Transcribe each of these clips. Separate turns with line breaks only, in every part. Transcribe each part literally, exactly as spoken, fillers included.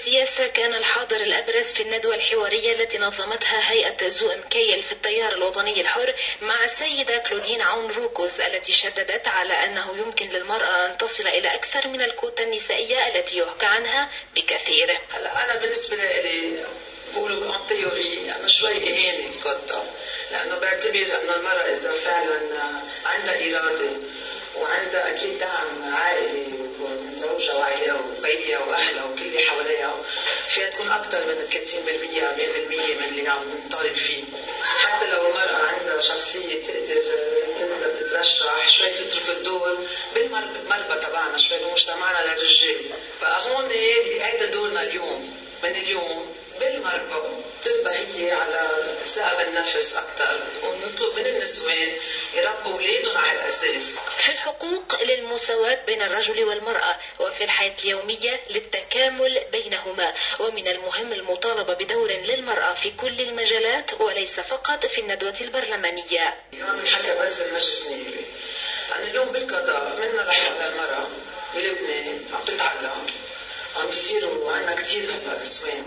السياسة كان الحاضر الأبرز في الندوة الحوارية التي نظمتها هيئة زو إم كيل في التيار الوطني الحر مع السيدة كلودين عون روكوز، التي شددت على أنه يمكن للمرأة أن تصل إلى أكثر من الكوتا النسائية التي يحكى عنها بكثير.
هلا أنا بالنسبة لي بقولوا عن تيوري أنا شوي إهانة الكوتا، لأنه بعتبر أن المرأة إذا فعلا عندها إرادة وعندها أكيد دعم عائلي من زوجها وعائلها وبيها وأهلها وكل اللي حواليها، فيها تكون أكثر من ثلاثين بالمئة أربعين بالمئة من اللي عم نطالب فيه. حتى لو المرأة عندها شخصية تقدر تنزل تترشح شوي، تترك الدور بالمربى تبعنا شوي بمجتمعنا للرجال. فهون هيدا دورنا اليوم، من اليوم بالمربى تبقى هي على ثقة بالنفس أكثر، ونطلب من النسوان يربوا أولادهم على هالأساس.
في الحقوق للمساواة بين الرجل والمرأة، وفي الحياة اليومية للتكامل بينهما، ومن المهم المطالبة بدور للمرأة في كل المجالات وليس فقط في الندوة البرلمانية.
عم نحكي بس بالمجلس النيابي، أنا اليوم بالقضاء منا لحق للمرأة بلبنان عم تتعلم، عم بيصيروا عنا كتير هلا نسوان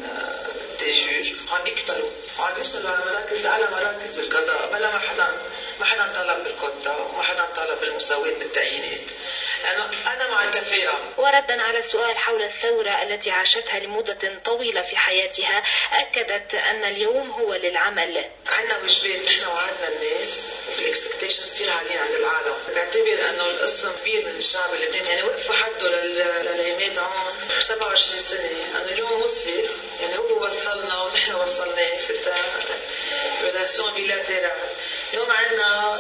تجوج، عم بيكتروا، عم بيوصلوا على مراكز على مراكز بالقضاء بلا ما حدا ما حدا طالب بالكوتا وما حدا طالب بالمساواة بالتعيينات. لأنه أنا مع الكفاءة.
وردا على سؤال حول الثورة التي عاشتها لمدة طويلة في حياتها، أكدت أن اليوم هو للعمل.
عنا واجبات نحن وعدنا الناس، وفي الاكسبكتيشنز كثير عاليين عند العالم. بعتبر أنه القسم كبير من الشعب اللبناني يعني وقفوا حده للأيامات عون سبعة وعشرين سنة، أنه اليوم وصل يعني هو وصلنا ونحن وصلنا ستة ريلاسيون بيلاتيرال. اليوم عنا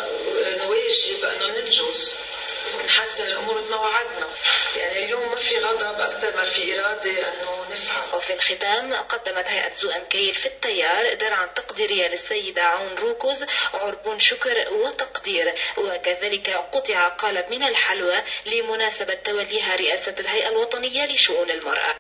واجب أنه ننجز ونحسن الأمور مثل ما وعدنا، يعني اليوم ما في غضب أكثر ما في إرادة أنه نفعل.
وفي الختام قدمت هيئة زو إم كيل في التيار درعا تقديرية للسيدة عون روكوز، عربون شكر وتقدير، وكذلك قطع قالب من الحلوى لمناسبة توليها رئاسة الهيئة الوطنية لشؤون المرأة.